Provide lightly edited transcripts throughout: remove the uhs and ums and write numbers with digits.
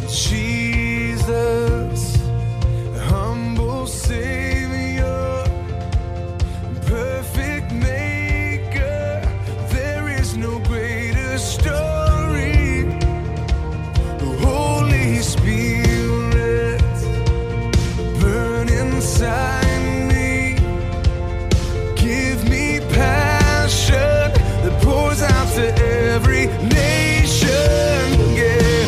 Jesus, humble Savior, perfect Maker, there is no greater story. Holy Spirit, burn inside me, give me passion that pours out to every nation. Yeah.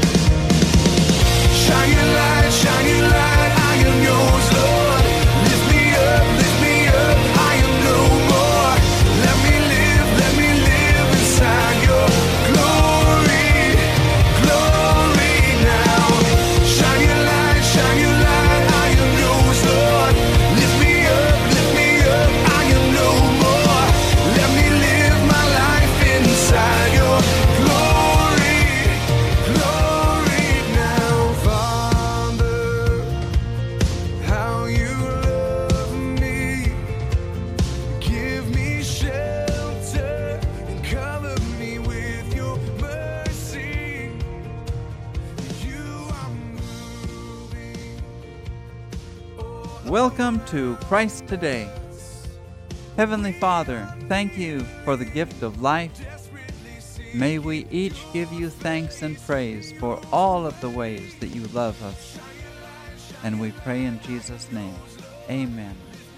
Shine your light, I am yours, Lord. Lift me up, I am no more. Let me live inside your glory, glory now. Shine your light, I am yours, Lord. Lift me up, I am no more. Let me live my life inside your glory, glory now. Father, how you love me, give me shelter and cover me with your mercy. You are moving. Welcome to Christ Today. Heavenly Father, thank you for the gift of life. May we each give you thanks and praise for all of the ways that you love us. And we pray in Jesus' name. Amen.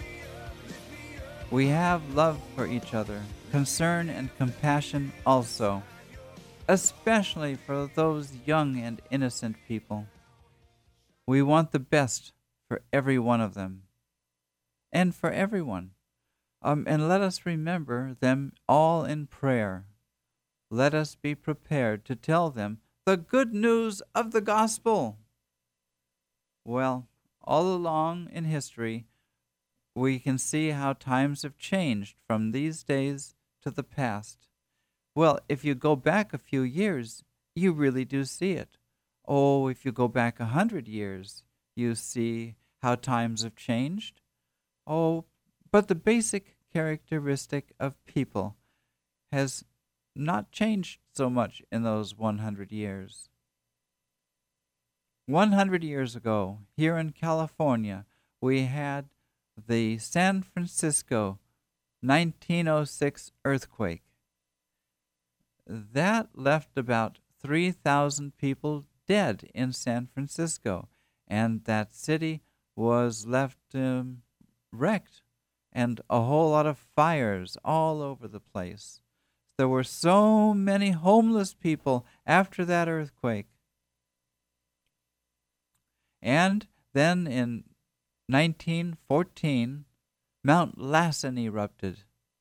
We have love for each other, concern and compassion also, especially for those young and innocent people. We want the best for every one of them and for everyone. And let us remember them all in prayer. Let us be prepared to tell them the good news of the gospel. Well, all along in history, we can see how times have changed from these days to the past. Well, if you go back a few years, you really do see it. Oh, if you go back 100 years, you see how times have changed. Oh, but the basic characteristic of people has not changed so much in those 100 years. 100 years ago, here in California, we had the San Francisco 1906 earthquake. That left about 3,000 people dead in San Francisco, and that city was left wrecked, and a whole lot of fires all over the place. There were so many homeless people after that earthquake. And then in 1914, Mount Lassen erupted.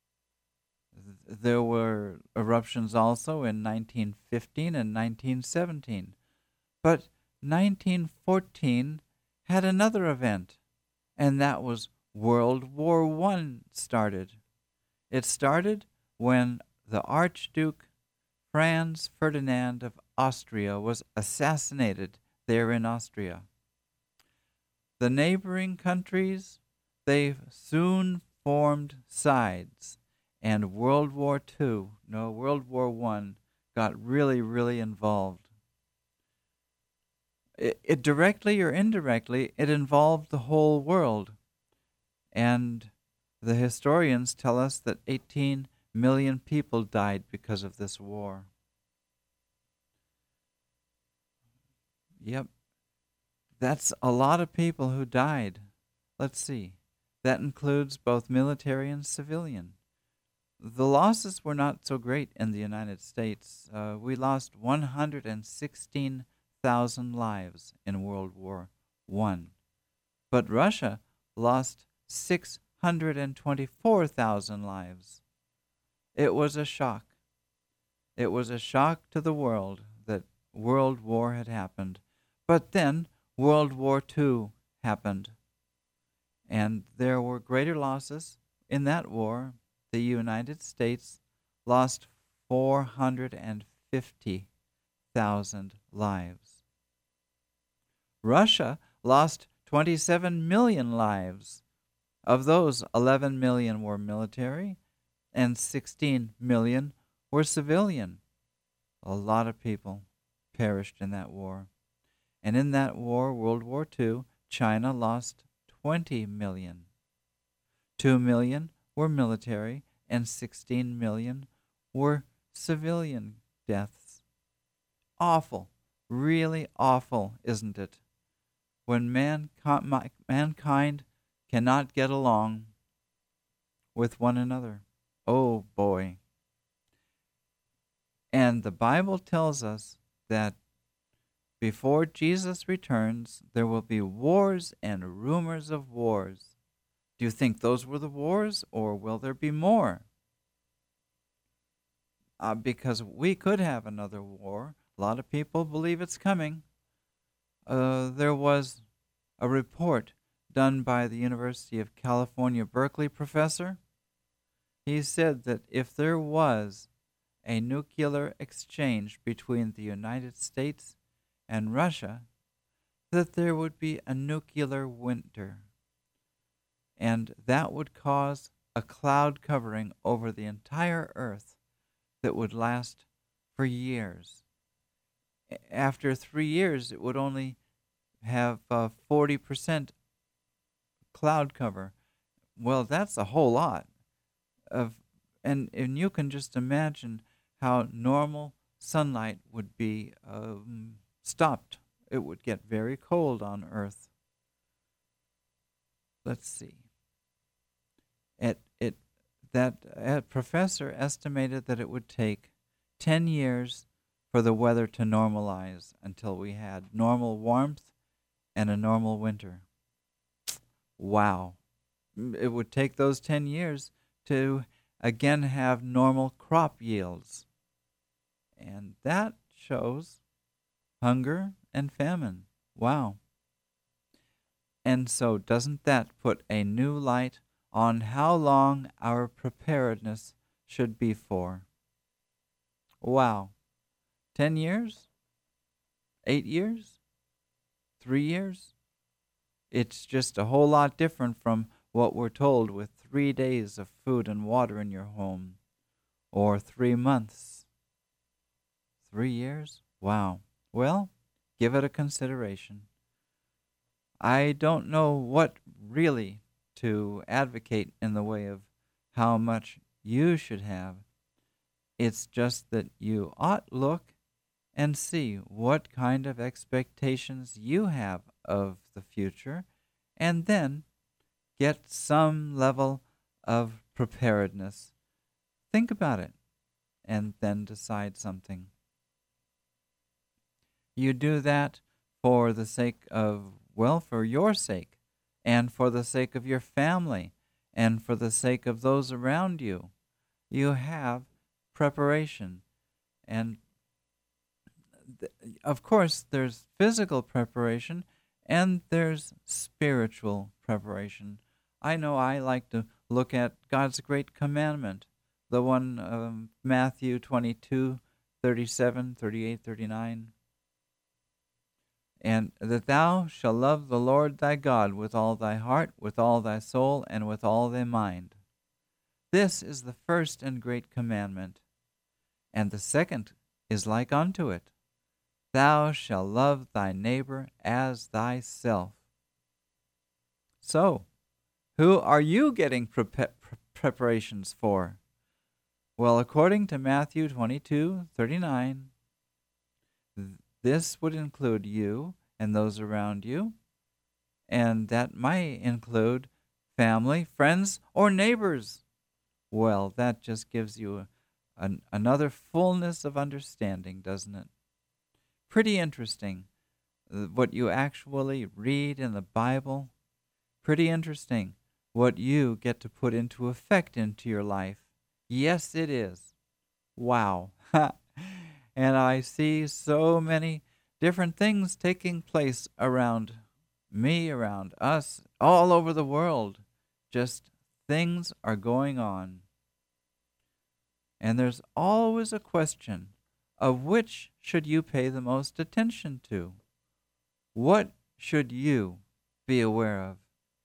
There were eruptions also in 1915 and 1917. But 1914 had another event, and that was World War I started. It started when the Archduke Franz Ferdinand of Austria was assassinated there in Austria. The neighboring countries, they soon formed sides, and World War I got really, really involved. It directly or indirectly, it involved the whole world. And the historians tell us that 18 million people died because of this war. Yep, that's a lot of people who died. Let's see. That includes both military and civilian. The losses were not so great in the United States. We lost 116,000 lives in World War I. But Russia lost 624,000 lives. It was a shock. It was a shock to the world that World War had happened. But then World War II happened. And there were greater losses in that war. The United States lost 450,000 lives. Russia lost 27 million lives. Of those, 11 million were military and 16 million were civilian. A lot of people perished in that war. And in that war, World War II, China lost 20 million. 2 million were military, and 16 million were civilian deaths. Awful. Really awful, isn't it? When mankind cannot get along with one another. Oh boy. And the Bible tells us that before Jesus returns, there will be wars and rumors of wars. Do you think those were the wars, or will there be more? Because we could have another war. A lot of people believe it's coming. There was a report done by the University of California, Berkeley professor. He said that if there was a nuclear exchange between the United States and Russia, that there would be a nuclear winter. And that would cause a cloud covering over the entire earth that would last for years. After 3 years, it would only have 40% cloud cover. Well, that's a whole lot. And you can just imagine how normal sunlight would be stopped. It would get very cold on Earth. Let's see. That professor estimated that it would take 10 years for the weather to normalize until we had normal warmth and a normal winter. Wow. It would take those 10 years to again have normal crop yields. And that shows hunger and famine. Wow. And so doesn't that put a new light on how long our preparedness should be for? Wow. 10 years? 8 years? 3 years? It's just a whole lot different from what we're told with 3 days of food and water in your home, or 3 months. 3 years? Wow. Well, give it a consideration. I don't know what really to advocate in the way of how much you should have. It's just that you ought look and see what kind of expectations you have of the future, and then get some level of preparedness. Think about it, and then decide something. You do that for the sake of, well, for your sake, and for the sake of your family, and for the sake of those around you. You have preparation. And of course, there's physical preparation, and there's spiritual preparation. I know I like to look at God's great commandment, the one Matthew 22:37, 38, 39. And that thou shalt love the Lord thy God with all thy heart, with all thy soul, and with all thy mind. This is the first and great commandment. And the second is like unto it. Thou shalt love thy neighbor as thyself. So, who are you getting preparations for? Well, according to Matthew 22:39, this would include you and those around you, and that might include family, friends, or neighbors. Well, that just gives you another fullness of understanding, doesn't it? Pretty interesting what you actually read in the Bible. Pretty interesting what you get to put into effect into your life. Yes, it is. Wow. And I see so many different things taking place around me, around us, all over the world. Just things are going on. And there's always a question of which should you pay the most attention to? What should you be aware of?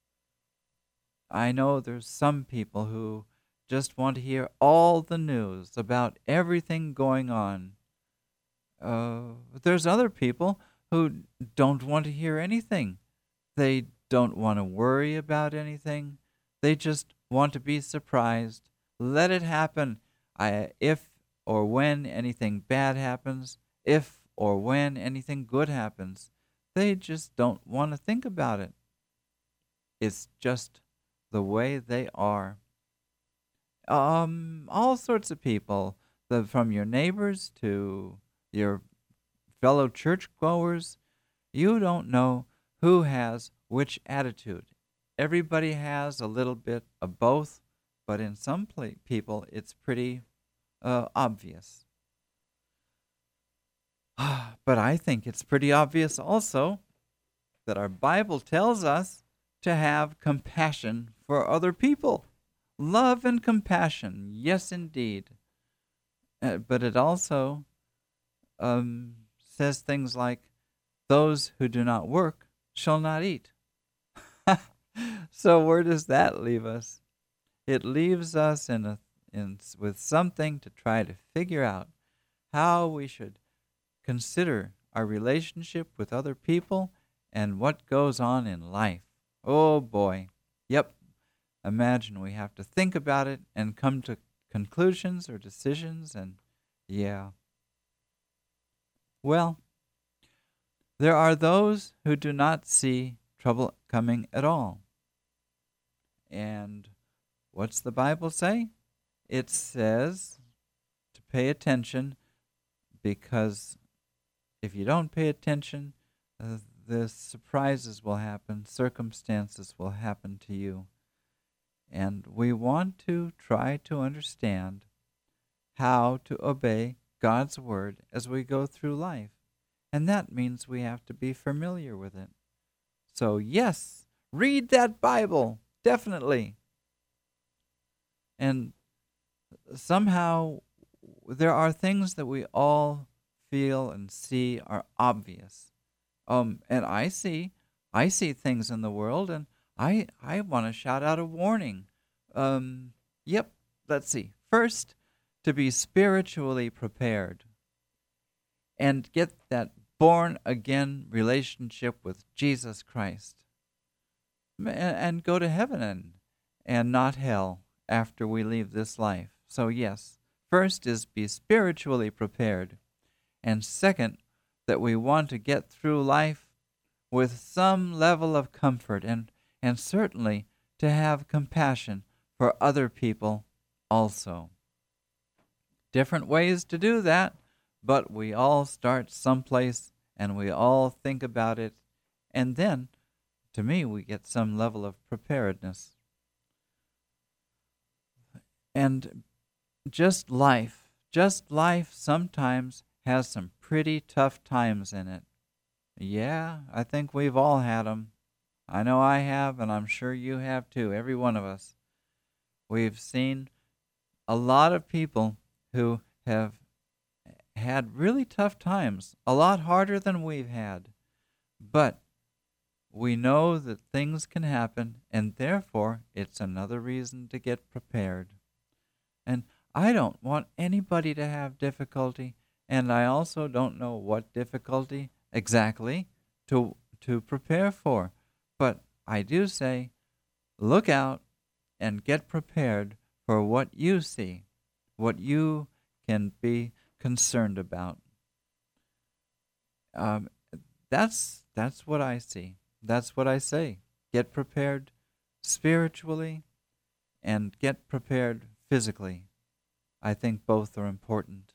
I know there's some people who just want to hear all the news about everything going on. There's other people who don't want to hear anything. They don't want to worry about anything. They just want to be surprised. Let it happen. If or when anything bad happens, if or when anything good happens, they just don't want to think about it. It's just the way they are. All sorts of people, from your neighbors to your fellow churchgoers, you don't know who has which attitude. Everybody has a little bit of both, but in some people it's pretty obvious. But I think it's pretty obvious also that our Bible tells us to have compassion for other people. Love and compassion, yes, indeed. But it also says things like, those who do not work shall not eat. So where does that leave us? It leaves us with something to try to figure out how we should consider our relationship with other people and what goes on in life. Oh boy. Yep. Imagine we have to think about it and come to conclusions or decisions, and yeah. Well, there are those who do not see trouble coming at all. And what's the Bible say? It says to pay attention, because if you don't pay attention, the surprises will happen, circumstances will happen to you. And we want to try to understand how to obey God's word as we go through life. And that means we have to be familiar with it. So yes, read that Bible, definitely. And somehow there are things that we all feel and see are obvious. And I see things in the world, and I want to shout out a warning. Yep, let's see. First, to be spiritually prepared and get that born again relationship with Jesus Christ, and go to heaven and not hell after we leave this life. So yes, first is be spiritually prepared, and second, that we want to get through life with some level of comfort, and certainly to have compassion for other people also. Different ways to do that, but we all start someplace and we all think about it, and then, to me, we get some level of preparedness. And just life sometimes has some pretty tough times in it. Yeah, I think we've all had them. I know I have, and I'm sure you have too, every one of us. We've seen a lot of people who have had really tough times, a lot harder than we've had. But we know that things can happen, and therefore it's another reason to get prepared. And I don't want anybody to have difficulty, and I also don't know what difficulty exactly to prepare for. But I do say, look out and get prepared for what you see, what you can be concerned about. That's what I see. That's what I say. Get prepared spiritually and get prepared physically. I think both are important.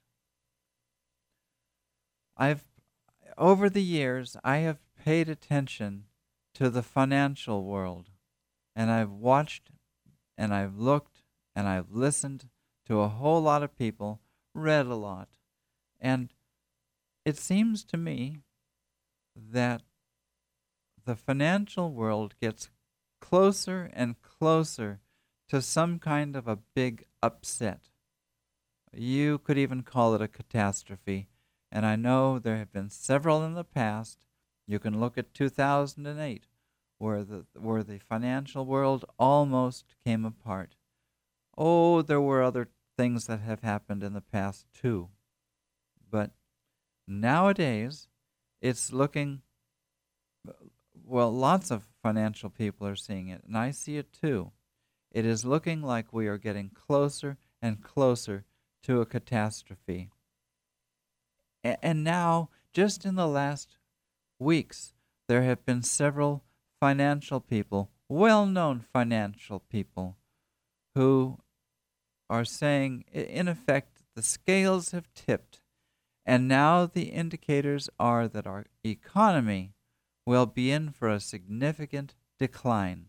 Over the years, I have paid attention to the financial world, and I've watched and I've looked and I've listened to a whole lot of people, read a lot, and it seems to me that the financial world gets closer and closer to some kind of a big upset. You could even call it a catastrophe, and I know there have been several in the past. You can look at 2008, where the financial world almost came apart. Oh, there were other things that have happened in the past too. But nowadays, It's looking, well, lots of financial people are seeing it, and I see it too. It is looking like we are getting closer and closer to a catastrophe. And now, just in the last weeks, there have been several financial people, well known financial people, who are saying, in effect, the scales have tipped, and now the indicators are that our economy will be in for a significant decline.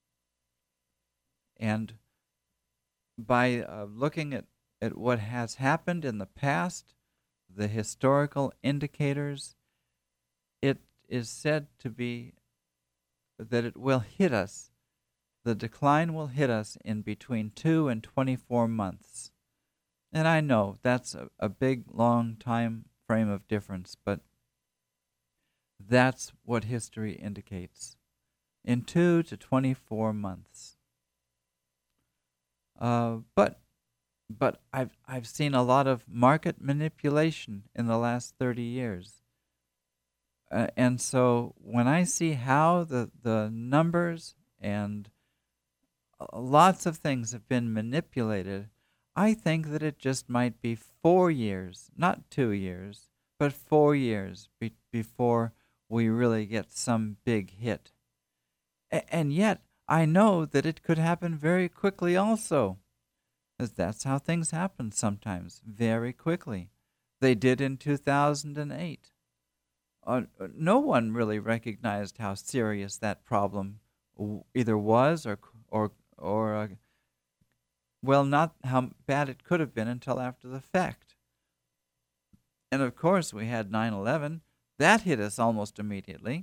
And by looking at what has happened in the past, the historical indicators, it is said to be that it will hit us. The decline will hit us in between 2 and 24 months. And I know that's a big, long time frame of difference, but that's what history indicates. In 2 to 24 months. But I've seen a lot of market manipulation in the last 30 years. And so when I see how the numbers and lots of things have been manipulated, I think that it just might be 4 years, not 2 years, but 4 years before we really get some big hit. And yet, I know that it could happen very quickly also. That's how things happen sometimes, very quickly. They did in 2008. No one really recognized how serious that problem either was or well, not how bad it could have been until after the fact. And of course, we had 9/11. That hit us almost immediately.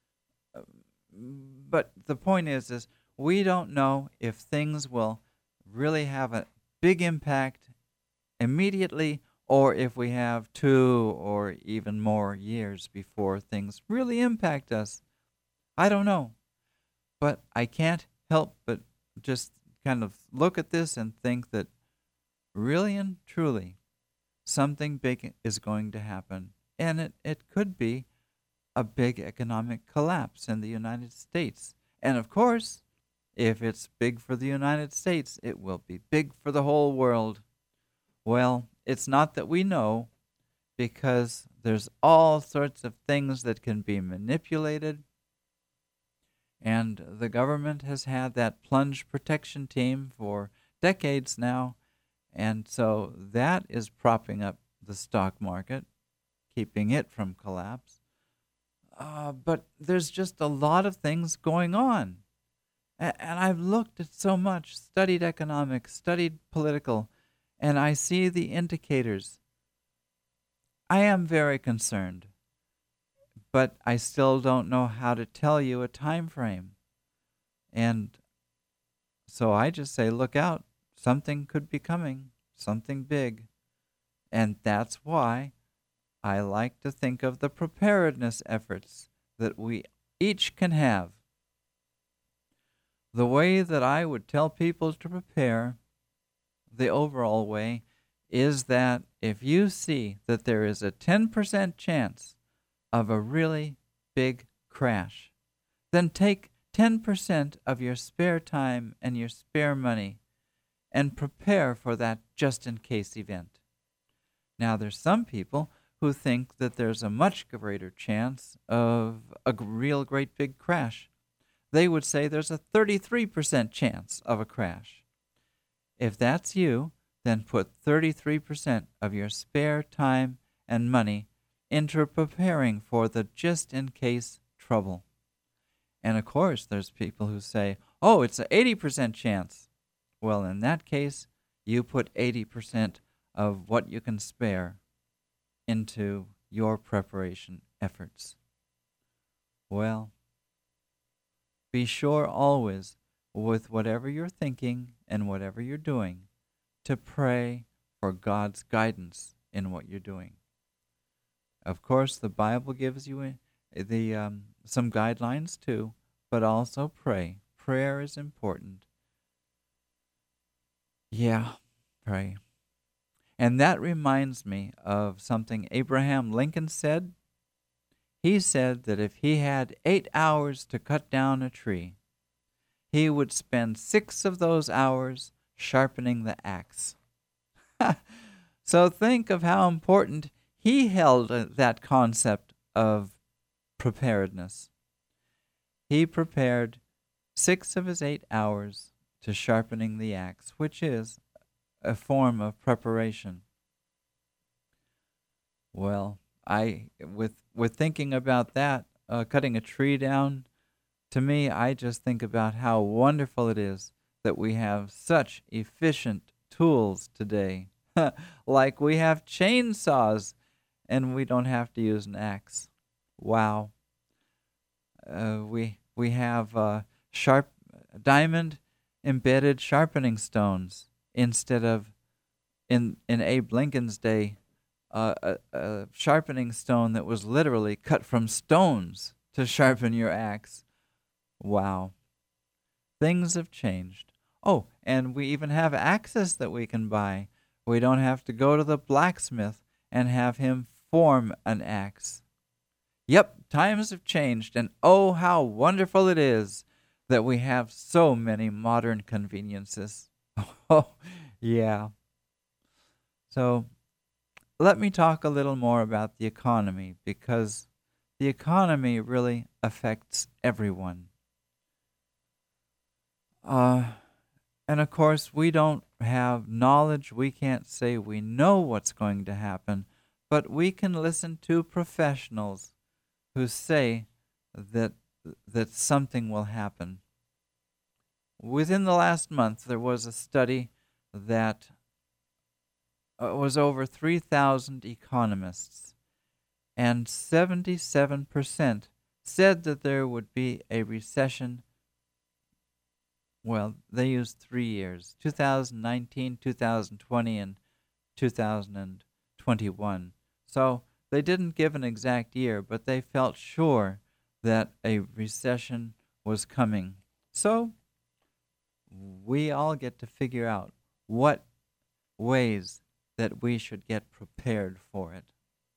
But the point is we don't know if things will really have a big impact immediately or if we have 2 or even more years before things really impact us. I don't know. But I can't help but just kind of look at this and think that really and truly something big is going to happen. And it could be a big economic collapse in the United States. And of course, if it's big for the United States, it will be big for the whole world. Well, it's not that we know, because there's all sorts of things that can be manipulated. And the government has had that plunge protection team for decades now. And so that is propping up the stock market, keeping it from collapse. But there's just a lot of things going on. And I've looked at so much, studied economics, studied political, and I see the indicators. I am very concerned, but I still don't know how to tell you a time frame. And so I just say, look out, something could be coming, something big. And that's why I like to think of the preparedness efforts that we each can have. The way that I would tell people to prepare, the overall way, is that if you see that there is a 10% chance of a really big crash, then take 10% of your spare time and your spare money and prepare for that just-in-case event. Now, there's some people who think that there's a much greater chance of a real great big crash. They would say there's a 33% chance of a crash. If that's you, then put 33% of your spare time and money into preparing for the just-in-case trouble. And of course, there's people who say, oh, it's an 80% chance. Well, in that case, you put 80% of what you can spare into your preparation efforts. Well, be sure always, with whatever you're thinking and whatever you're doing, to pray for God's guidance in what you're doing. Of course, the Bible gives you some guidelines too, but also pray. Prayer is important. Yeah, pray. And that reminds me of something Abraham Lincoln said. He said that if he had 8 hours to cut down a tree, he would spend 6 of those hours sharpening the axe. So think of how important he held that concept of preparedness. He prepared 6 of his 8 hours to sharpening the axe, which is a form of preparation. Well, with thinking about that, cutting a tree down, to me, I just think about how wonderful it is that we have such efficient tools today. Like we have chainsaws and we don't have to use an axe. Wow. We have sharp diamond embedded sharpening stones instead of in Abe Lincoln's day a sharpening stone that was literally cut from stones to sharpen your axe. Wow. Things have changed. Oh, and we even have axes that we can buy. We don't have to go to the blacksmith and have him form an axe. Yep, times have changed, and oh, how wonderful it is that we have so many modern conveniences. Oh, yeah. So, let me talk a little more about the economy, because the economy really affects everyone. And of course, we don't have knowledge. We can't say we know what's going to happen, but we can listen to professionals who say that something will happen. Within the last month, there was a study that was over 3,000 economists, and 77% said that there would be a recession. Well, they used 3 years, 2019, 2020, and 2021. So they didn't give an exact year, but they felt sure that a recession was coming. So we all get to figure out what ways that we should get prepared for it.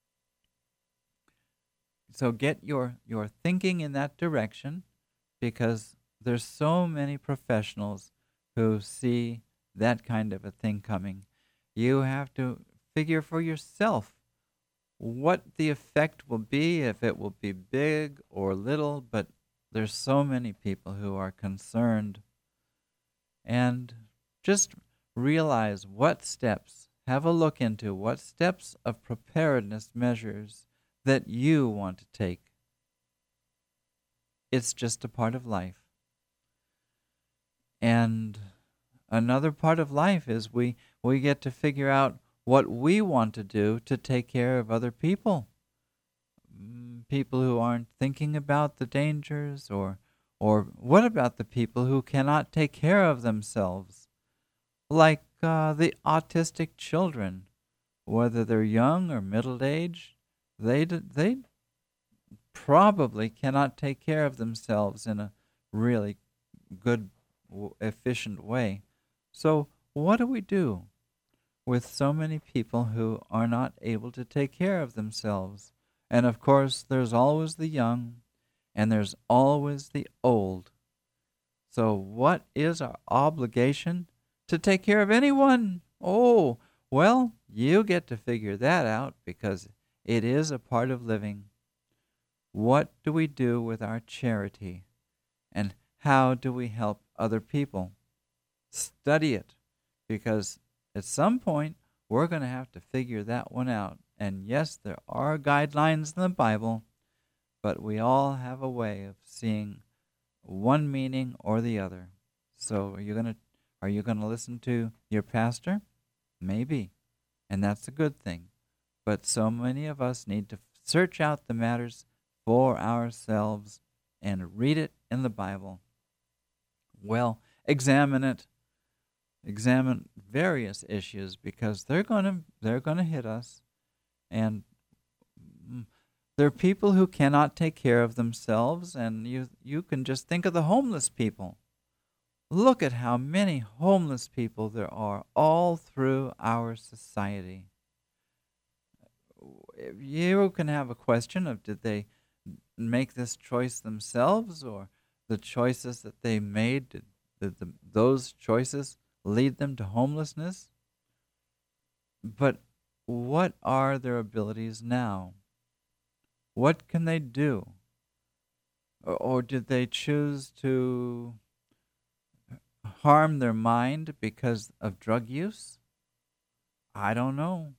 So get your thinking in that direction, because there's so many professionals who see that kind of a thing coming. You have to figure for yourself what the effect will be, if it will be big or little, but there's so many people who are concerned. And just realize what steps, have a look into what steps of preparedness measures that you want to take. It's just a part of life. And another part of life is we get to figure out what we want to do to take care of other people. People who aren't thinking about the dangers, or what about the people who cannot take care of themselves? Like the autistic children, whether they're young or middle-aged, they probably cannot take care of themselves in a really good, efficient way. So what do we do with so many people who are not able to take care of themselves? And of course, there's always the young, and there's always the old. So what is our obligation to take care of anyone? Oh, well, you get to figure that out, because it is a part of living. What do we do with our charity? And how do we help other people? Study it, because at some point we're going to have to figure that one out. And yes, there are guidelines in the Bible, but we all have a way of seeing one meaning or the other. So are you going to listen to your pastor? Maybe, and that's a good thing. But so many of us need to search out the matters for ourselves and read it in the Bible. Well, examine it. Examine various issues, because they're going to hit us. And there are people who cannot take care of themselves, and you can just think of the homeless people. Look at how many homeless people there are all through our society. You can have a question of, did they make this choice themselves, or the choices that they made, those choices lead them to homelessness? But what are their abilities now? What can they do? Or did they choose to harm their mind because of drug use? I don't know.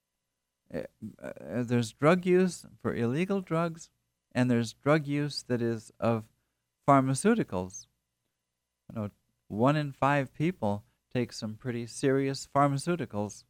There's drug use for illegal drugs, and there's drug use that is of pharmaceuticals. 1 in 5 people take some pretty serious pharmaceuticals.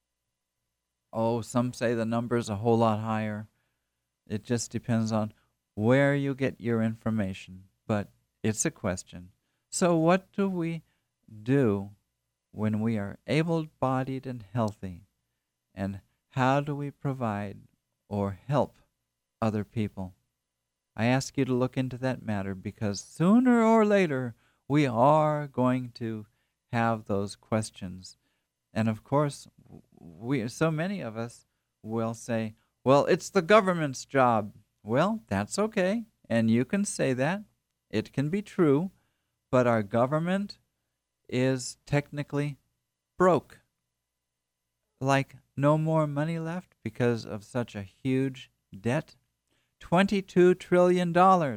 Oh, some say the number's a whole lot higher. It just depends on where you get your information, but it's a question. So what do we do when we are able-bodied and healthy? And how do we provide or help other people? I ask you to look into that matter, because sooner or later we are going to have those questions. And of course, so many of us will say, well, it's the government's job. Well, that's okay, and you can say that. It can be true, but our government is technically broke. Like no more money left because of such a huge debt. $22 trillion.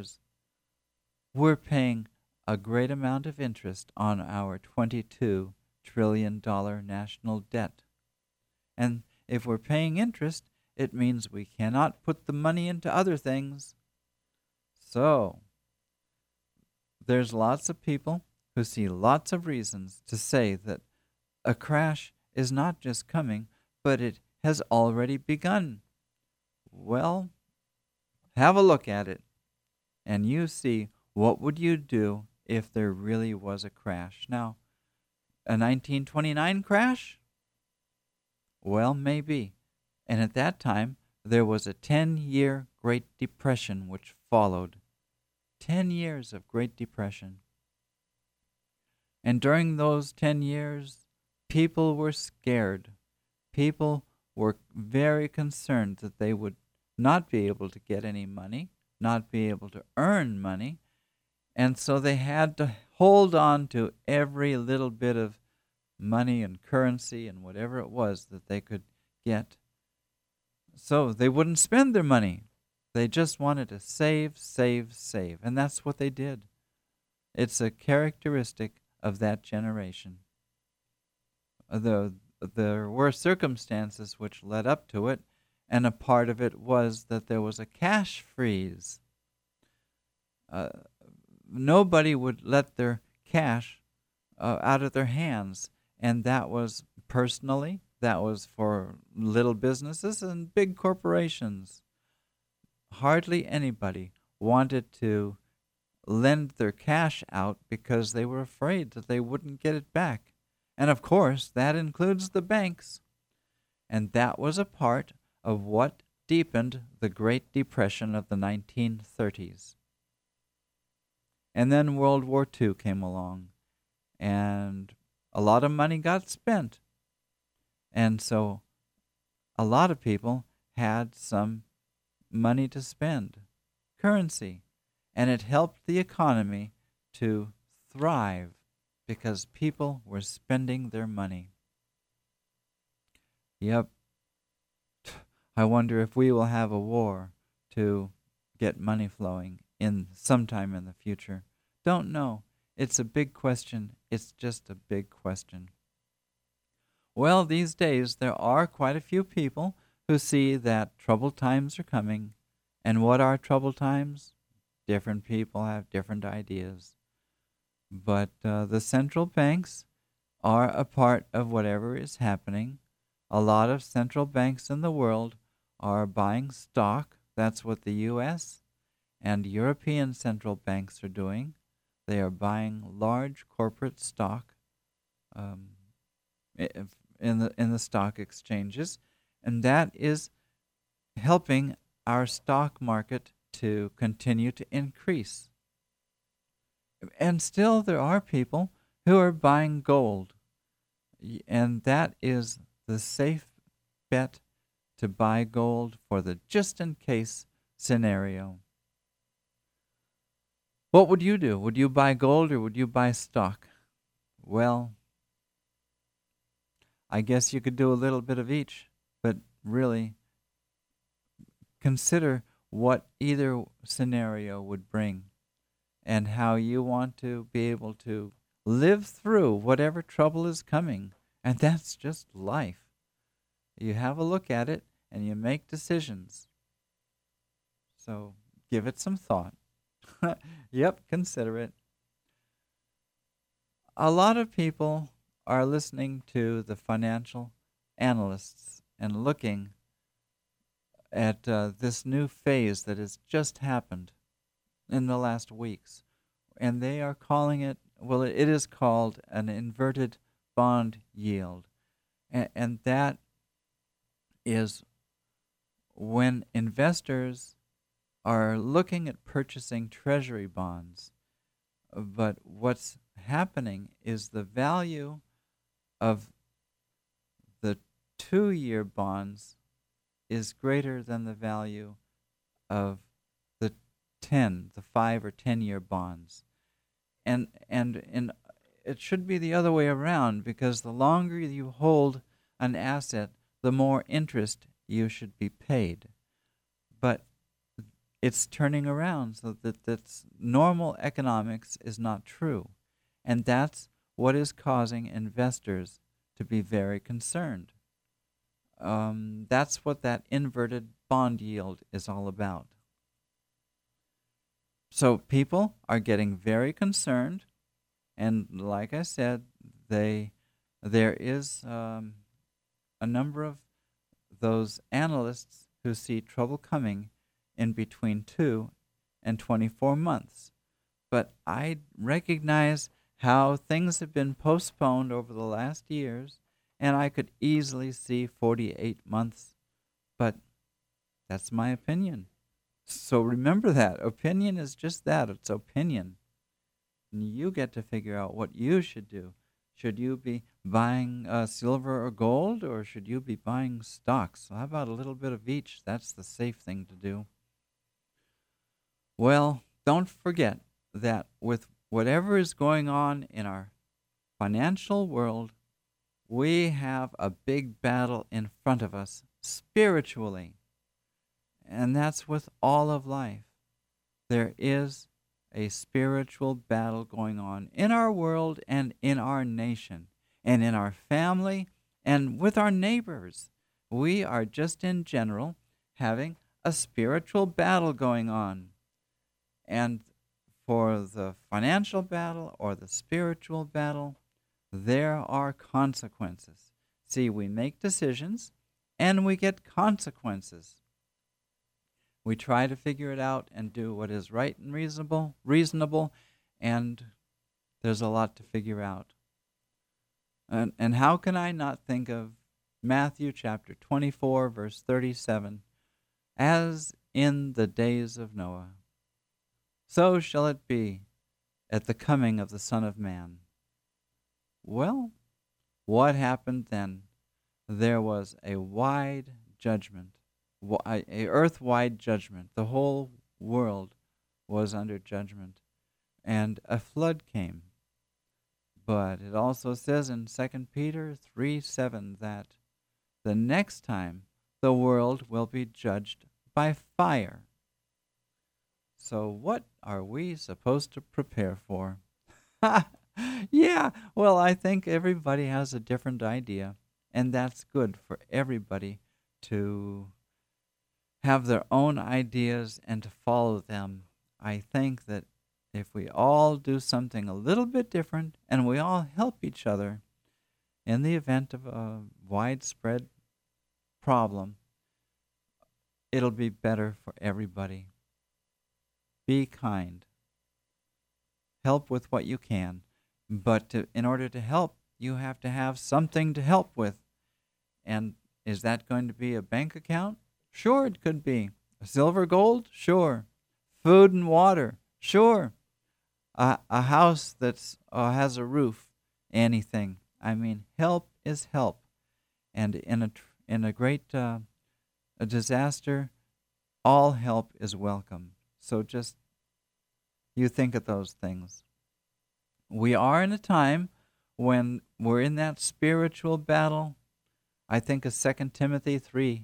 We're paying a great amount of interest on our $22 trillion national debt. And if we're paying interest, it means we cannot put the money into other things. So, there's lots of people who see lots of reasons to say that a crash is not just coming, but it has already begun. Well, have a look at it, and you see what would you do if there really was a crash. Now, a 1929 crash? Well, maybe. And at that time, there was a 10-year Great Depression which followed. 10 years of Great Depression. And during those 10 years, people were scared. People were very concerned that they would not be able to get any money, not be able to earn money, and so they had to hold on to every little bit of money and currency and whatever it was that they could get. So they wouldn't spend their money. They just wanted to save, save, save, and that's what they did. It's a characteristic of that generation. There were circumstances which led up to it, and a part of it was that there was a cash freeze. Nobody would let their cash out of their hands, and that was personally, that was for little businesses and big corporations. Hardly anybody wanted to lend their cash out because they were afraid that they wouldn't get it back. And of course, that includes the banks. And that was a part of what deepened the Great Depression of the 1930s. And then World War II came along, and a lot of money got spent. And so a lot of people had some money to spend, currency, and it helped the economy to thrive because people were spending their money. Yep. I wonder if we will have a war to get money flowing in sometime in the future. Don't know. It's a big question. It's just a big question. Well, these days there are quite a few people who see that troubled times are coming. And what are troubled times? Different people have different ideas. But the central banks are a part of whatever is happening. A lot of central banks in the world are buying stock. That's what the U.S. and European central banks are doing. They are buying large corporate stock in the stock exchanges, and that is helping our stock market to continue to increase. And still there are people who are buying gold, and that is the safe bet to buy gold for the just in case scenario. What would you do? Would you buy gold or would you buy stock? Well, I guess you could do a little bit of each, but really consider what either scenario would bring and how you want to be able to live through whatever trouble is coming. And that's just life. You have a look at it and you make decisions. So give it some thought. Yep, consider it. A lot of people are listening to the financial analysts and looking at this new phase that has just happened in the last weeks. And they are calling it, well, it is called an inverted bond yield. And that is when investors are looking at purchasing treasury bonds. But what's happening is the value of the 2-year bonds is greater than the value of the 5 or 10-year bonds. And it should be the other way around, because the longer you hold an asset, the more interest you should be paid. But it's turning around so that that's normal economics is not true. And that's what is causing investors to be very concerned. That's what that inverted bond yield is all about. So people are getting very concerned, and like I said, there is a number of those analysts who see trouble coming in between 2 and 24 months. But I recognize how things have been postponed over the last years, and I could easily see 48 months. But that's my opinion. So remember that. Opinion is just that. It's opinion. And you get to figure out what you should do. Should you be buying silver or gold, or should you be buying stocks? So how about a little bit of each? That's the safe thing to do. Well, don't forget that with whatever is going on in our financial world, we have a big battle in front of us spiritually. And that's with all of life. There is a spiritual battle going on in our world and in our nation and in our family and with our neighbors. We are just in general having a spiritual battle going on. And for the financial battle or the spiritual battle, there are consequences. See, we make decisions and we get consequences. We try to figure it out and do what is right and reasonable, and there's a lot to figure out. And how can I not think of Matthew chapter 24, verse 37, as in the days of Noah, so shall it be at the coming of the Son of Man. Well, what happened then? There was a wide judgment, a earth-wide judgment. The whole world was under judgment, and a flood came. But it also says in 2 Peter 3:7 that the next time the world will be judged by fire. So what are we supposed to prepare for? Yeah, well, I think everybody has a different idea, and that's good for everybody to have their own ideas and to follow them. I think that if we all do something a little bit different and we all help each other in the event of a widespread problem, it'll be better for everybody. Be kind. Help with what you can. But in order to help, you have to have something to help with. And is that going to be a bank account? Sure, it could be. Silver, gold? Sure. Food and water? Sure. A house that has a roof? Anything. I mean, help is help. And in a great a disaster, all help is welcome. So just you think of those things. We are in a time when we're in that spiritual battle. I think of 2 Timothy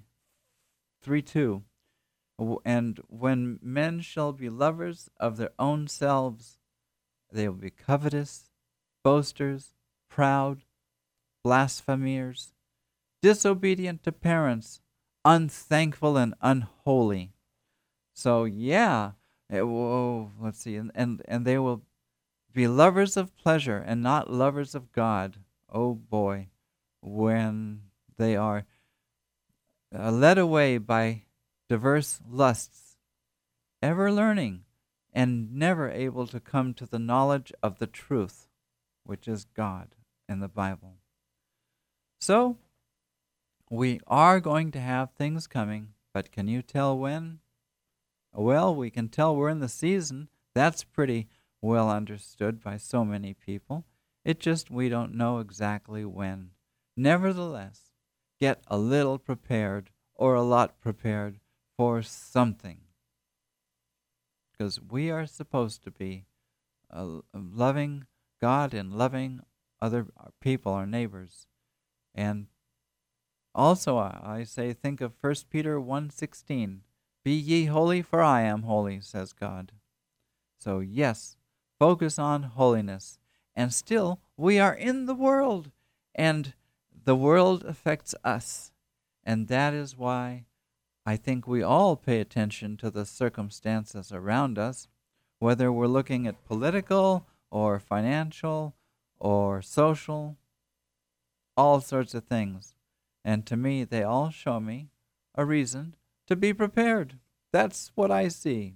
3:2. And when men shall be lovers of their own selves, they will be covetous, boasters, proud, blasphemers, disobedient to parents, unthankful and unholy. So yeah, let's see, and they will be lovers of pleasure and not lovers of God. Oh boy, when they are led away by diverse lusts, ever learning and never able to come to the knowledge of the truth, which is God and the Bible. So, we are going to have things coming, but can you tell when? Well, we can tell we're in the season. That's pretty well understood by so many people. It just we don't know exactly when. Nevertheless, get a little prepared or a lot prepared for something. Because we are supposed to be loving God and loving other people, our neighbors. And also I say, think of 1 Peter 1:16. Be ye holy, for I am holy, says God. So yes, focus on holiness. And still, we are in the world, and the world affects us. And that is why I think we all pay attention to the circumstances around us, whether we're looking at political or financial or social, all sorts of things. And to me, they all show me a reason to be prepared. That's what I see.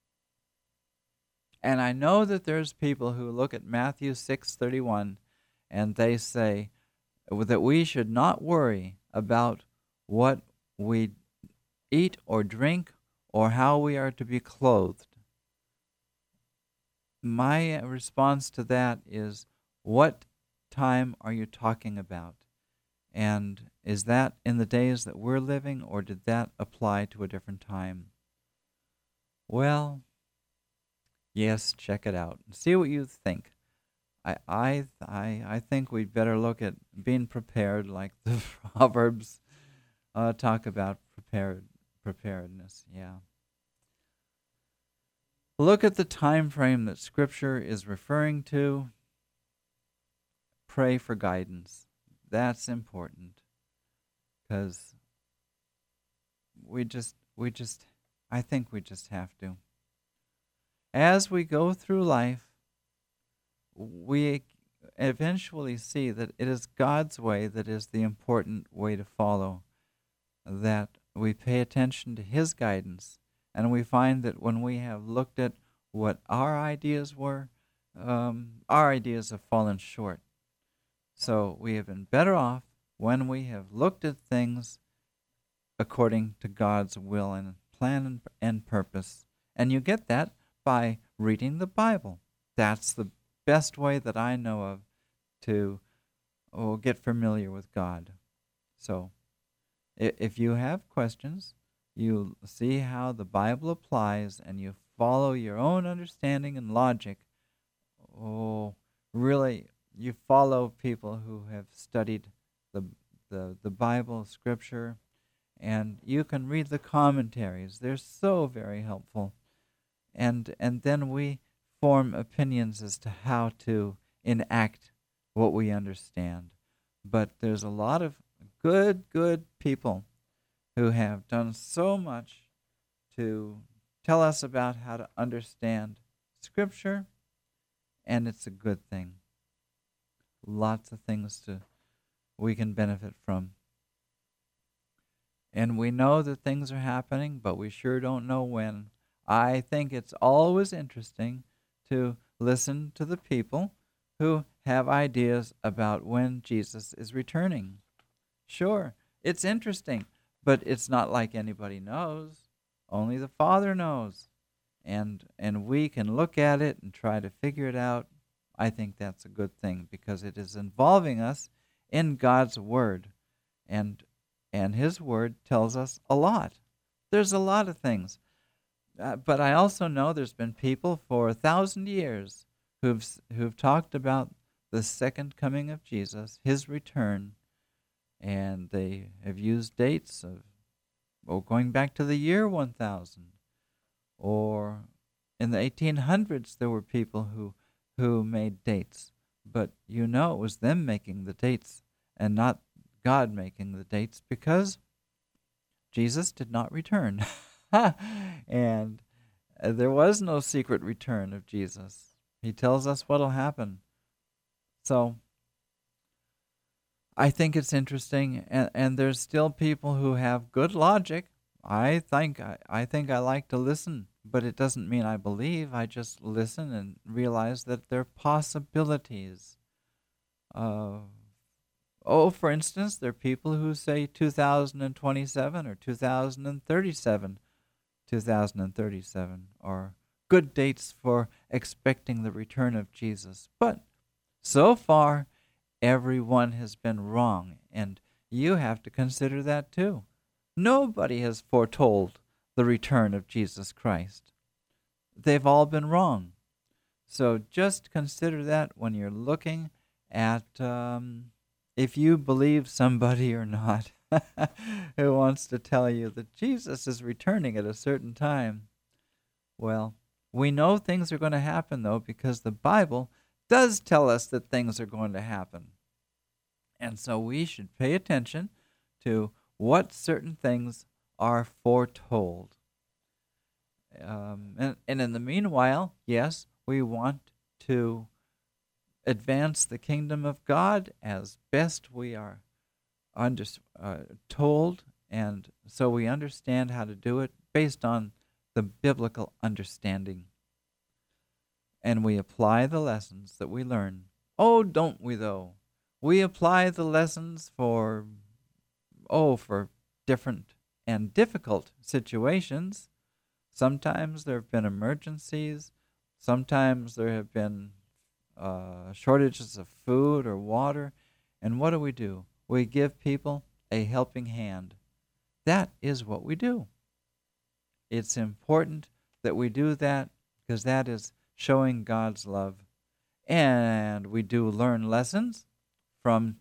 And I know that there's people who look at Matthew 6:31 and they say that we should not worry about what we eat or drink or how we are to be clothed. My response to that is, what time are you talking about? And is that in the days that we're living, or did that apply to a different time? Well, yes, check it out and see what you think. I think we'd better look at being prepared, like the Proverbs talk about preparedness. Yeah. Look at the time frame that Scripture is referring to. Pray for guidance. That's important, because I think we just have to. As we go through life, we eventually see that it is God's way that is the important way to follow, that we pay attention to His guidance, and we find that when we have looked at what our ideas were, our ideas have fallen short. So we have been better off when we have looked at things according to God's will and plan and purpose. And you get that by reading the Bible. That's the best way that I know of to get familiar with God. So if you have questions, you see how the Bible applies and you follow your own understanding and logic. Really, you follow people who have studied the Bible, Scripture, and you can read the commentaries. They're so very helpful. And then we form opinions as to how to enact what we understand. But there's a lot of good people who have done so much to tell us about how to understand Scripture, and it's a good thing. Lots of things we can benefit from. And we know that things are happening, but we sure don't know when. I think it's always interesting to listen to the people who have ideas about when Jesus is returning. Sure, it's interesting, but it's not like anybody knows. Only the Father knows. And we can look at it and try to figure it out. I think that's a good thing, because it is involving us in God's Word. And His Word tells us a lot. There's a lot of things. But I also know there's been people for 1,000 years who've talked about the second coming of Jesus, his return, and they have used dates of going back to the year 1000, or in the 1800s there were people who made dates, but it was them making the dates and not God making the dates, because Jesus did not return. And there was no secret return of Jesus. He tells us what'll happen. So I think it's interesting, and there's still people who have good logic. I think I like to listen, but it doesn't mean I believe. I just listen and realize that there are possibilities. Uh, for instance, there are people who say 2027 or 2037 are good dates for expecting the return of Jesus. But so far, everyone has been wrong, and you have to consider that too. Nobody has foretold the return of Jesus Christ. They've all been wrong. So just consider that when you're looking at if you believe somebody or not who wants to tell you that Jesus is returning at a certain time. Well, we know things are going to happen, though, because the Bible does tell us that things are going to happen. And so we should pay attention to what certain things are foretold. And in the meanwhile, yes, we want to advance the kingdom of God as best we are told, and so we understand how to do it based on the biblical understanding. And we apply the lessons that we learn. Oh, don't we, though? We apply the lessons for different and difficult situations. Sometimes there have been emergencies. Sometimes there have been shortages of food or water. And what do? We give people a helping hand. That is what we do. It's important that we do that, because that is showing God's love. And we do learn lessons from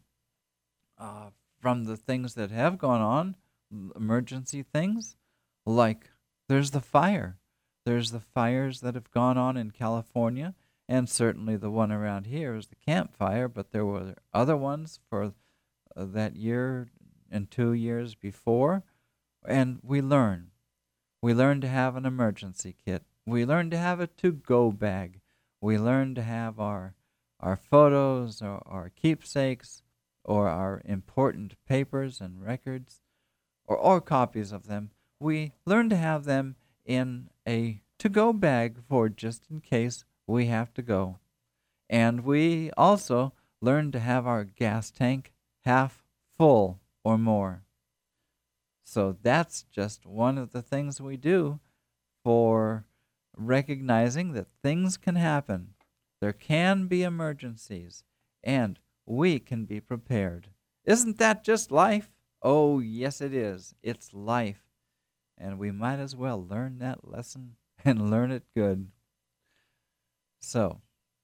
the things that have gone on, emergency things, like there's the fire. There's the fires that have gone on in California, and certainly the one around here is the Camp Fire, but there were other ones for that year and 2 years before, and we learn. We learn to have an emergency kit. We learn to have a to-go bag. We learn to have our photos or our keepsakes or our important papers and records or copies of them. We learn to have them in a to-go bag for just in case we have to go. And we also learn to have our gas tank half full or more. So that's just one of the things we do for recognizing that things can happen. There can be emergencies, and we can be prepared. Isn't that just life? Oh, yes, it is. It's life. And we might as well learn that lesson and learn it good. So,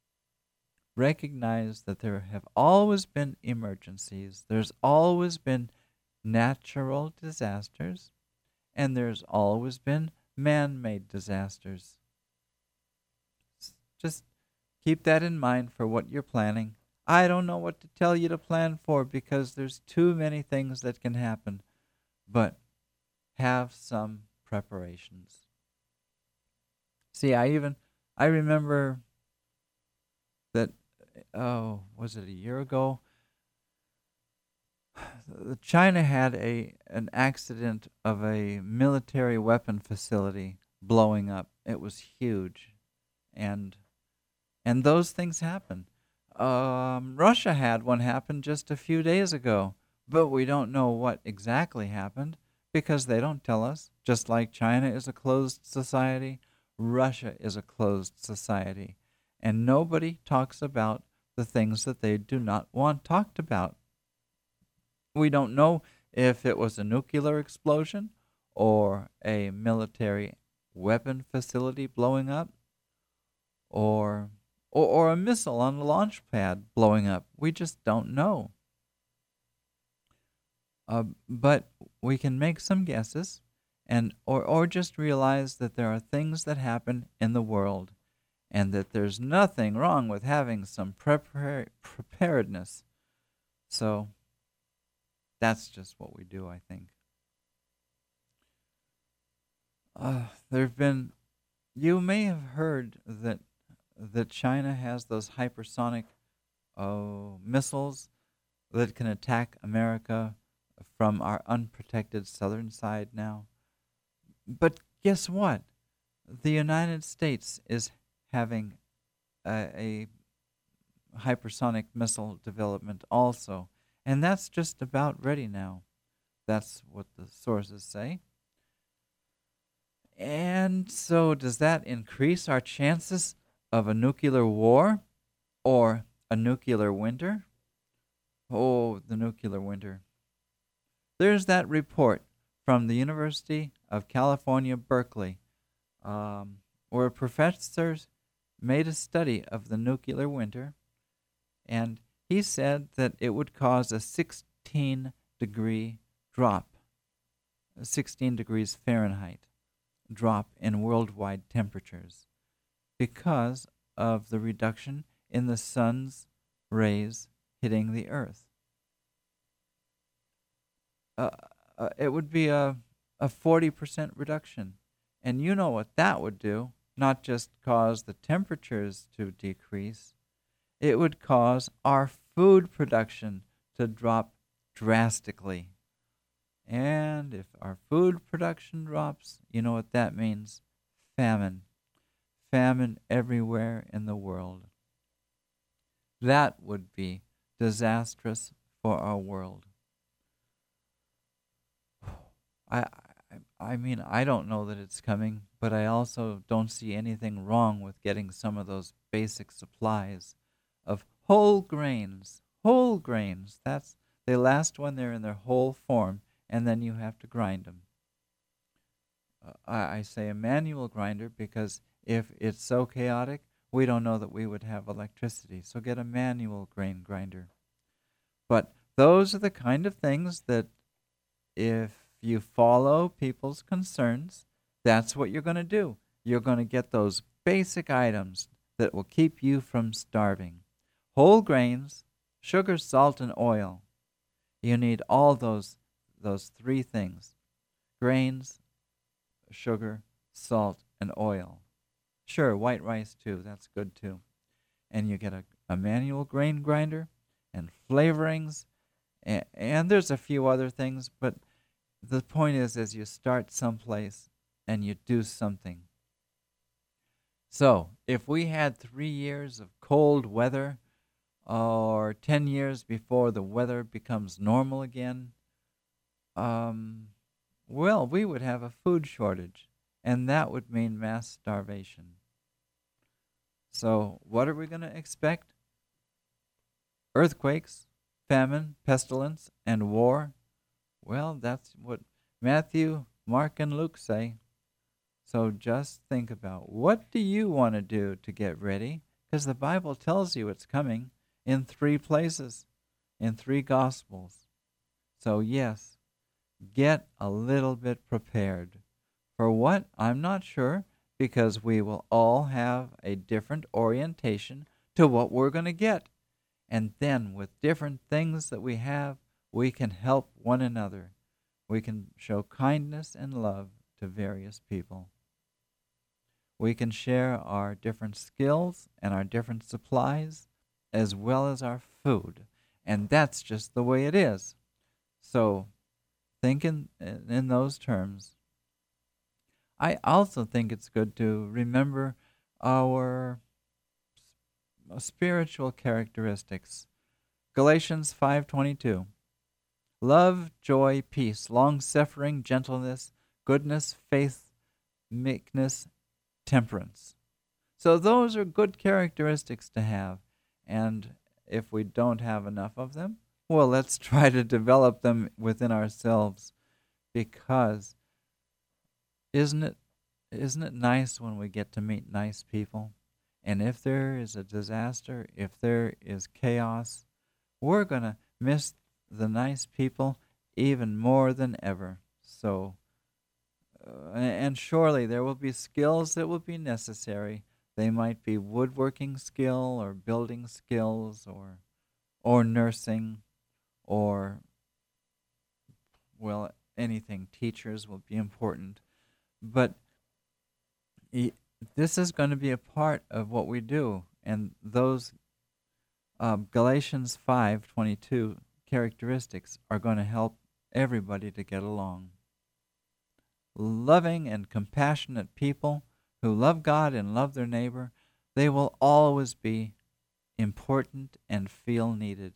recognize that there have always been emergencies. There's always been natural disasters, and there's always been man-made disasters. Just keep that in mind for what you're planning. I don't know what to tell you to plan for, because there's too many things that can happen, but have some preparations. See, I remember that, was it a year ago? China had an accident of a military weapon facility blowing up. It was huge, and those things happen. Russia had one happen just a few days ago, but we don't know what exactly happened because they don't tell us. Just like China is a closed society, Russia is a closed society, and nobody talks about the things that they do not want talked about. We don't know if it was a nuclear explosion or a military weapon facility blowing up, or or a missile on a launch pad blowing up. We just don't know. But we can make some guesses, and or just realize that there are things that happen in the world, and that there's nothing wrong with having some preparedness. So that's just what we do, I think. There've been, you may have heard that China has those hypersonic missiles that can attack America from our unprotected southern side now. But guess what? The United States is having a hypersonic missile development also, and that's just about ready now. That's what the sources say. And so, does that increase our chances of a nuclear war or a nuclear winter? Oh, the nuclear winter. There's that report from the University of California, Berkeley, where professors made a study of the nuclear winter, and he said that it would cause a 16-degree drop, 16 degrees Fahrenheit drop in worldwide temperatures because of the reduction in the sun's rays hitting the earth. It would be a 40% reduction. And you know what that would do, not just cause the temperatures to decrease, it would cause our food production to drop drastically. And if our food production drops, you know what that means? Famine. Famine everywhere in the world. That would be disastrous for our world. I mean, I don't know that it's coming, but I also don't see anything wrong with getting some of those basic supplies of whole grains. Whole grains. They last when they're in their whole form, and then you have to grind them. I say a manual grinder because if it's so chaotic, we don't know that we would have electricity. So get a manual grain grinder. But those are the kind of things that if you follow people's concerns, that's what you're going to do. You're going to get those basic items that will keep you from starving. Whole grains, sugar, salt, and oil. You need all those three things. Grains, sugar, salt, and oil. Sure, white rice too, that's good too. And you get a manual grain grinder and flavorings, and there's a few other things, but the point is you start someplace and you do something. So, if we had 3 years of cold weather, or 10 years before the weather becomes normal again, well, we would have a food shortage, and that would mean mass starvation. So, what are we going to expect? Earthquakes, famine, pestilence, and war. Well, that's what Matthew, Mark, and Luke say. So just think about, what do you want to do to get ready? Because the Bible tells you it's coming in 3 places, in 3 Gospels. So yes, get a little bit prepared. For what? I'm not sure, because we will all have a different orientation to what we're going to get. And then with different things that we have, we can help one another. We can show kindness and love to various people. We can share our different skills and our different supplies as well as our food. And that's just the way it is. So think in those terms. I also think it's good to remember our spiritual characteristics. Galatians 5:22. Love, joy, peace, long-suffering, gentleness, goodness, faith, meekness, temperance. So those are good characteristics to have. And if we don't have enough of them, well, let's try to develop them within ourselves, because isn't it Isn't it nice when we get to meet nice people? And if there is a disaster, if there is chaos, we're going to miss the nice people even more than ever. So, and surely there will be skills that will be necessary. They might be woodworking skill or building skills or nursing or, well, anything. Teachers will be important. But this is going to be a part of what we do. And those Galatians 5:22 characteristics are going to help everybody to get along. Loving and compassionate people who love God and love their neighbor, they will always be important and feel needed.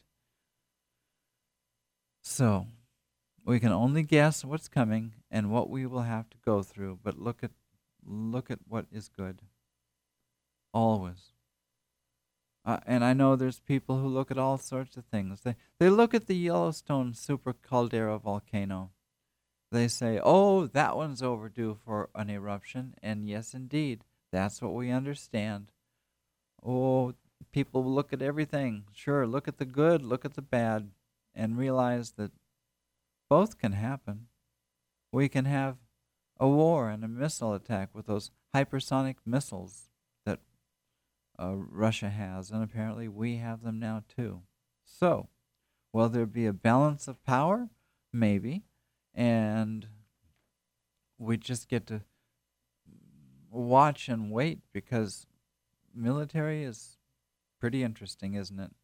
So, we can only guess what's coming and what we will have to go through, but look at what is good. Always. And I know there's people who look at all sorts of things. They look at the Yellowstone super caldera volcano. They say, oh, that one's overdue for an eruption. And yes, indeed, that's what we understand. Oh, people look at everything. Sure, look at the good, look at the bad, and realize that both can happen. We can have a war and a missile attack with those hypersonic missiles that Russia has, and apparently we have them now too. So, will there be a balance of power? Maybe. And we just get to watch and wait, because military is pretty interesting, isn't it?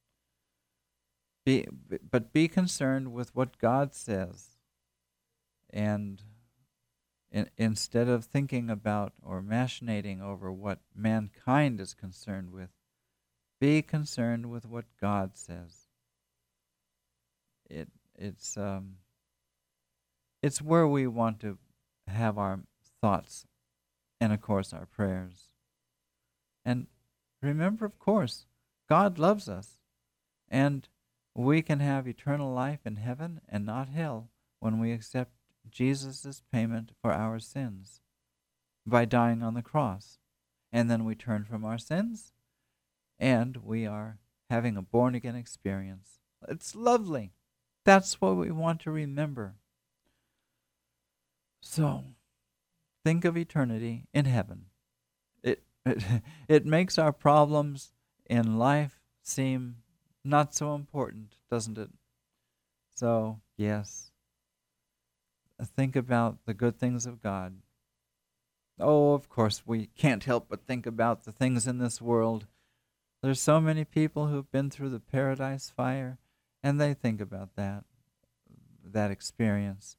But be concerned with what God says, and instead of thinking about or machinating over what mankind is concerned with, be concerned with what God says. It's where we want to have our thoughts and, of course, our prayers. And remember, of course, God loves us, and we can have eternal life in heaven and not hell when we accept Jesus' payment for our sins by dying on the cross. And then we turn from our sins, and we are having a born-again experience. It's lovely. That's what we want to remember. So, think of eternity in heaven. It makes our problems in life seem not so important, doesn't it? So, yes, think about the good things of God. Oh, of course, we can't help but think about the things in this world. There's so many people who've been through the Paradise Fire, and they think about that experience.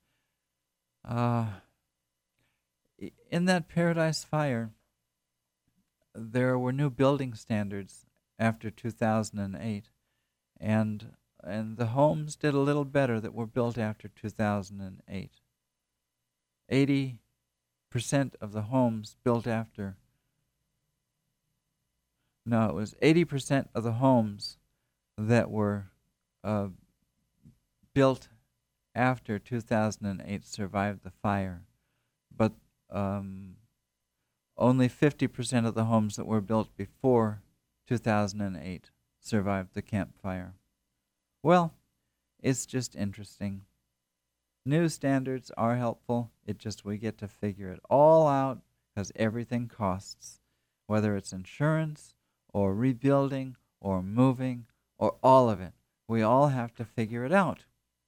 In that Paradise Fire, there were new building standards after 2008, and the homes did a little better that were built after 2008. 80% of the homes built after, no, it was 80% of the homes that were built after 2008 survived the fire, but only 50% of the homes that were built before 2008 survived the campfire. Well, it's just interesting. New standards are helpful. We get to figure it all out, because everything costs, whether it's insurance or rebuilding or moving or all of it. We all have to figure it out.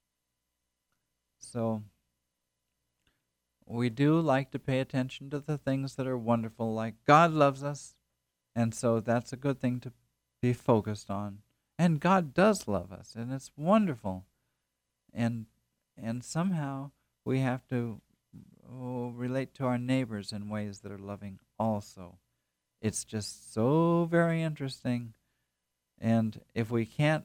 So, we do like to pay attention to the things that are wonderful, like God loves us, and so that's a good thing to be focused on. And God does love us, and it's wonderful. And somehow we have to relate to our neighbors in ways that are loving also. It's just so very interesting. And if we can't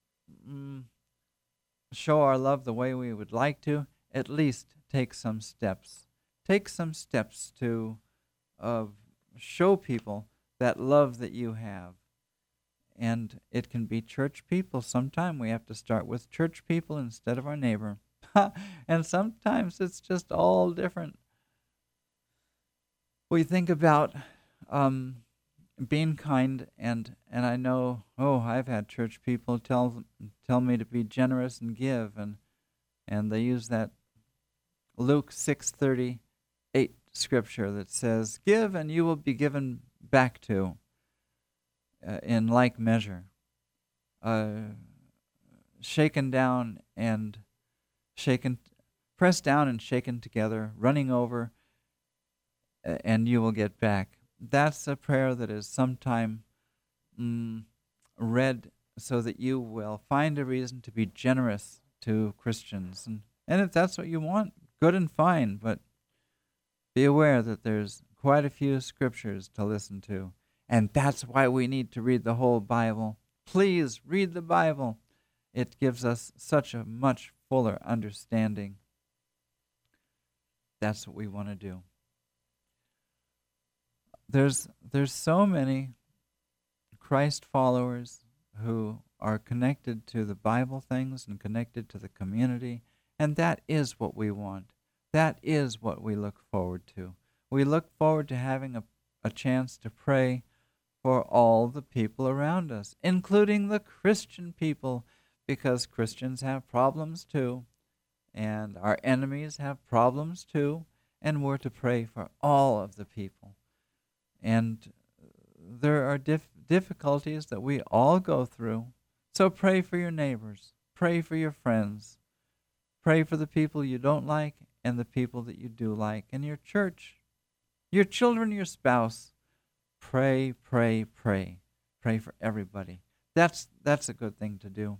show our love the way we would like to, at least take some steps. Take some steps to show people that love that you have. And it can be church people. Sometimes we have to start with church people instead of our neighbor. And sometimes it's just all different. We think about being kind, and I know, I've had church people tell me to be generous and give, and they use that Luke 6:38 scripture that says, "Give and you will be given back to in like measure." Shaken down and shaken, pressed down and shaken together, running over, and you will get back. That's a prayer that is sometime read so that you will find a reason to be generous to Christians. And if that's what you want, good and fine, but be aware that there's quite a few scriptures to listen to. And that's why we need to read the whole Bible. Please read the Bible. It gives us such a much fuller understanding. That's what we want to do. There's so many Christ followers who are connected to the Bible things and connected to the community, and that is what we want. That is what we look forward to. We look forward to having a chance to pray for all the people around us, including the Christian people, because Christians have problems too, and our enemies have problems too, and we're to pray for all of the people. And there are difficulties that we all go through, so pray for your neighbors, pray for your friends, pray for the people you don't like and the people that you do like, and your church, your children, your spouse. Pray, pray, pray. Pray for everybody. That's a good thing to do.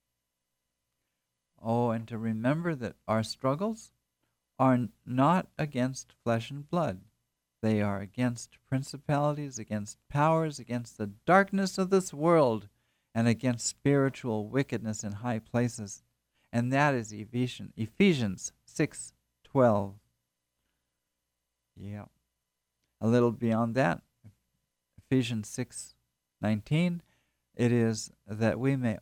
Oh, and to remember that our struggles are not against flesh and blood. They are against principalities, against powers, against the darkness of this world, and against spiritual wickedness in high places. And that is Ephesians 6:12. Yeah. A little beyond that, Ephesians 6:19, it is that we may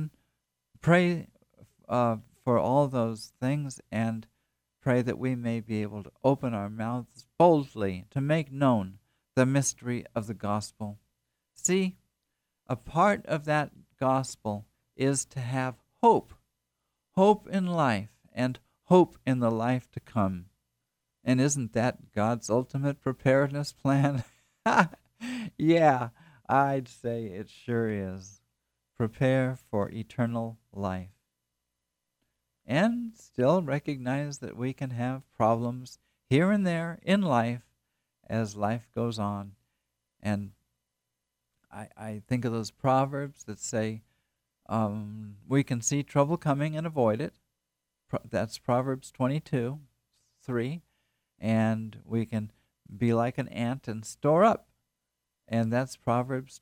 pray for all those things, and pray that we may be able to open our mouths boldly to make known the mystery of the gospel. See, a part of that gospel is to have hope. Hope in life and hope in the life to come. And isn't that God's ultimate preparedness plan? Yeah, I'd say it sure is. Prepare for eternal life. And still recognize that we can have problems here and there in life as life goes on. And I think of those proverbs that say we can see trouble coming and avoid it. That's Proverbs 22:3. And we can be like an ant and store up. And that's Proverbs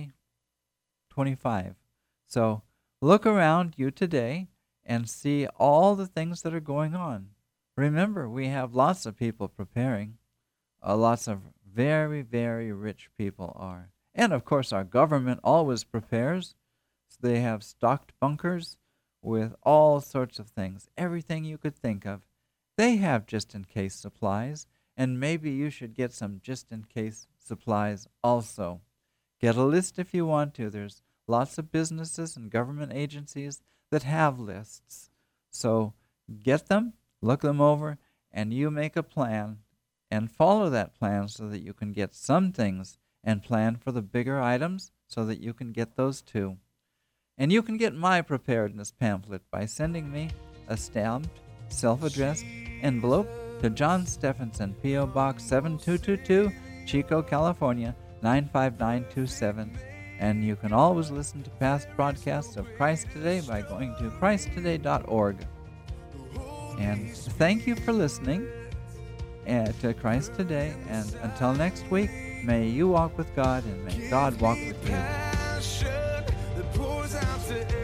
20:25. So look around you today and see all the things that are going on. Remember, we have lots of people preparing. Lots of very, very rich people are. And of course, our government always prepares. So they have stocked bunkers with all sorts of things, everything you could think of. They have just-in-case supplies, and maybe you should get some just-in-case supplies also. Get a list if you want to. There's lots of businesses and government agencies that have lists. So get them, look them over, and you make a plan and follow that plan so that you can get some things, and plan for the bigger items so that you can get those too. And you can get my preparedness pamphlet by sending me a stamped, self-addressed envelope to John Stephenson, P.O. Box 7222, Chico, California, 95927. And you can always listen to past broadcasts of Christ Today by going to christtoday.org. And thank you for listening to Christ Today. And until next week, may you walk with God and may God walk with you.